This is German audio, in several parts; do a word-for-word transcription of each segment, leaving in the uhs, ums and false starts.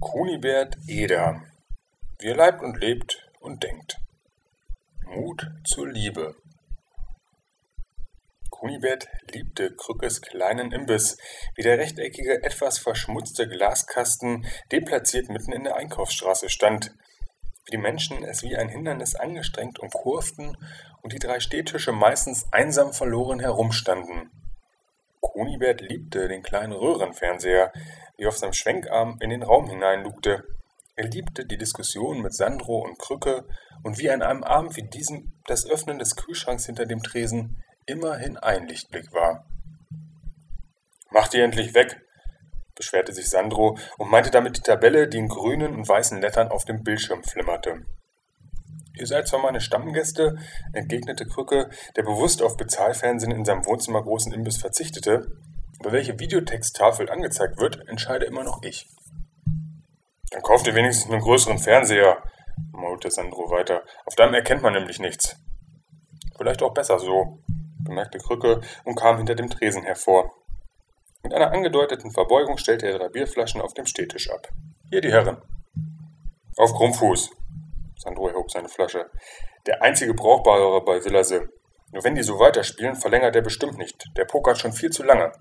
Kunibert Eder. Wie er leibt und lebt und denkt. Mut zur Liebe. Kunibert liebte Krückes kleinen Imbiss, wie der rechteckige, etwas verschmutzte Glaskasten deplatziert mitten in der Einkaufsstraße stand, wie die Menschen es wie ein Hindernis angestrengt umkurvten und die drei Stehtische meistens einsam verloren herumstanden. Kunibert liebte den kleinen Röhrenfernseher, wie er auf seinem Schwenkarm in den Raum hineinlugte. Er liebte die Diskussion mit Sandro und Krücke und wie an einem Abend wie diesem das Öffnen des Kühlschranks hinter dem Tresen immerhin ein Lichtblick war. »Mach die endlich weg«, beschwerte sich Sandro und meinte damit die Tabelle, die in grünen und weißen Lettern auf dem Bildschirm flimmerte. »Ihr seid zwar meine Stammgäste«, entgegnete Krücke, der bewusst auf Bezahlfernsehen in seinem Wohnzimmer großen Imbiss verzichtete, »aber welche Videotexttafel angezeigt wird, entscheide immer noch ich.« »Dann kauf dir wenigstens einen größeren Fernseher«, maulte Sandro weiter. »Auf deinem erkennt man nämlich nichts.« »Vielleicht auch besser so«, bemerkte Krücke und kam hinter dem Tresen hervor. Mit einer angedeuteten Verbeugung stellte er drei Bierflaschen auf dem Stehtisch ab. »Hier, die Herren.« »Auf Krummfuß«, Sandro erhob seine Flasche. »Der einzige Brauchbare bei Villasee. Nur wenn die so weiterspielen, verlängert er bestimmt nicht. Der pokert schon viel zu lange.«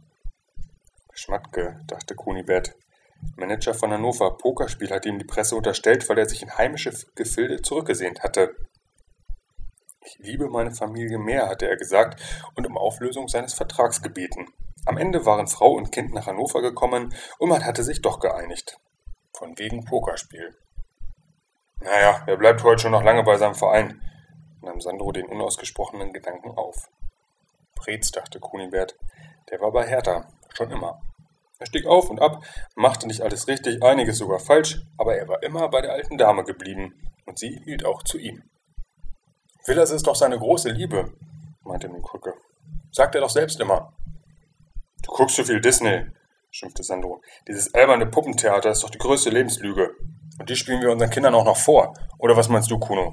»Schmatke«, dachte Kunibert. Manager von Hannover, Pokerspiel hatte ihm die Presse unterstellt, weil er sich in heimische Gefilde zurückgesehnt hatte. »Ich liebe meine Familie mehr«, hatte er gesagt und um Auflösung seines Vertrags gebeten. Am Ende waren Frau und Kind nach Hannover gekommen und man hatte sich doch geeinigt. Von wegen Pokerspiel. »Naja, er bleibt heute schon noch lange bei seinem Verein«, nahm Sandro den unausgesprochenen Gedanken auf. Preetz, dachte Kunibert, der war bei Hertha, schon immer. Er stieg auf und ab, machte nicht alles richtig, einiges sogar falsch, aber er war immer bei der alten Dame geblieben und sie hielt auch zu ihm. »Villasee ist doch seine große Liebe«, meinte nun Krücke. »Sagt er doch selbst immer.« »Du guckst zu viel Disney«, schimpfte Sandro. »Dieses alberne Puppentheater ist doch die größte Lebenslüge. Und die spielen wir unseren Kindern auch noch vor. Oder was meinst du, Kuno?«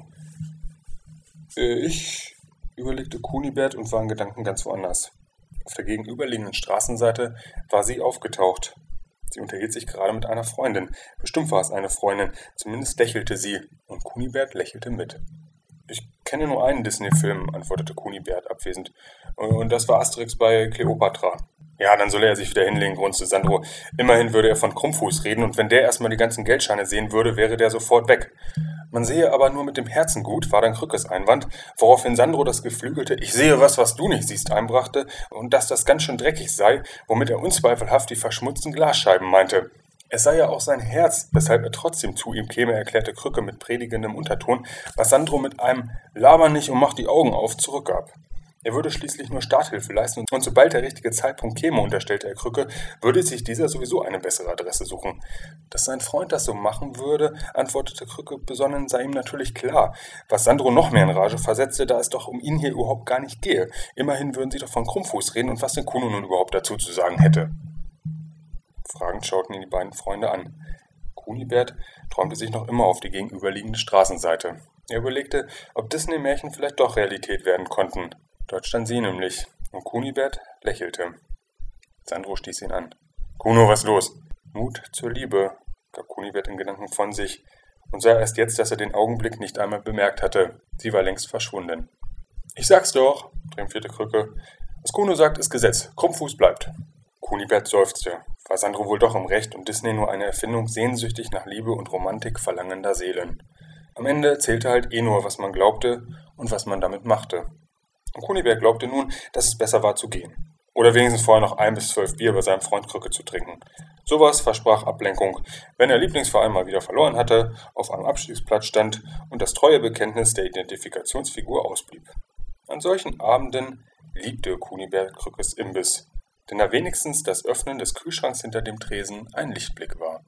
äh, »Ich«, überlegte Kunibert und war in Gedanken ganz woanders. Auf der gegenüberliegenden Straßenseite war sie aufgetaucht. Sie unterhielt sich gerade mit einer Freundin. Bestimmt war es eine Freundin, zumindest lächelte sie, und Kunibert lächelte mit. »Ich kenne nur einen Disney-Film«, antwortete Kunibert abwesend. »Und das war Asterix bei Kleopatra.« »Ja, dann soll er sich wieder hinlegen«, grunzte Sandro. »Immerhin würde er von Krummfuß reden, und wenn der erstmal die ganzen Geldscheine sehen würde, wäre der sofort weg. Man sehe aber nur mit dem Herzen gut«, war dann Krückes Einwand, woraufhin Sandro das geflügelte »Ich sehe was, was du nicht siehst« einbrachte und dass das ganz schön dreckig sei, womit er unzweifelhaft die verschmutzten Glasscheiben meinte. Es sei ja auch sein Herz, weshalb er trotzdem zu ihm käme, erklärte Krücke mit predigendem Unterton, was Sandro mit einem »Laber nicht und mach die Augen auf« zurückgab. Er würde schließlich nur Starthilfe leisten und sobald der richtige Zeitpunkt käme, unterstellte er Krücke, würde sich dieser sowieso eine bessere Adresse suchen. Dass sein Freund das so machen würde, antwortete Krücke besonnen, sei ihm natürlich klar, was Sandro noch mehr in Rage versetzte, da es doch um ihn hier überhaupt gar nicht gehe. Immerhin würden sie doch von Krummfuß reden und was denn Kuno nun überhaupt dazu zu sagen hätte. Fragend schauten ihn die beiden Freunde an. Kunibert träumte sich noch immer auf die gegenüberliegende Straßenseite. Er überlegte, ob Disney-Märchen vielleicht doch Realität werden konnten. Dort stand sie nämlich, und Kunibert lächelte. Sandro stieß ihn an. »Kuno, was los?« »Mut zur Liebe«, gab Kunibert in Gedanken von sich und sah erst jetzt, dass er den Augenblick nicht einmal bemerkt hatte. Sie war längst verschwunden. »Ich sag's doch«, triumphierte Krücke. »Was Kuno sagt, ist Gesetz. Krummfuß bleibt.« Kunibert seufzte. War Sandro wohl doch im Recht und Disney nur eine Erfindung sehnsüchtig nach Liebe und Romantik verlangender Seelen? Am Ende zählte halt eh nur, was man glaubte und was man damit machte. Und Kunibert glaubte nun, dass es besser war zu gehen. Oder wenigstens vorher noch ein bis zwölf Bier bei seinem Freund Krücke zu trinken. Sowas versprach Ablenkung, wenn der Lieblingsverein mal wieder verloren hatte, auf einem Abstiegsplatz stand und das treue Bekenntnis der Identifikationsfigur ausblieb. An solchen Abenden liebte Kunibert Krückes Imbiss, denn da wenigstens das Öffnen des Kühlschranks hinter dem Tresen ein Lichtblick war.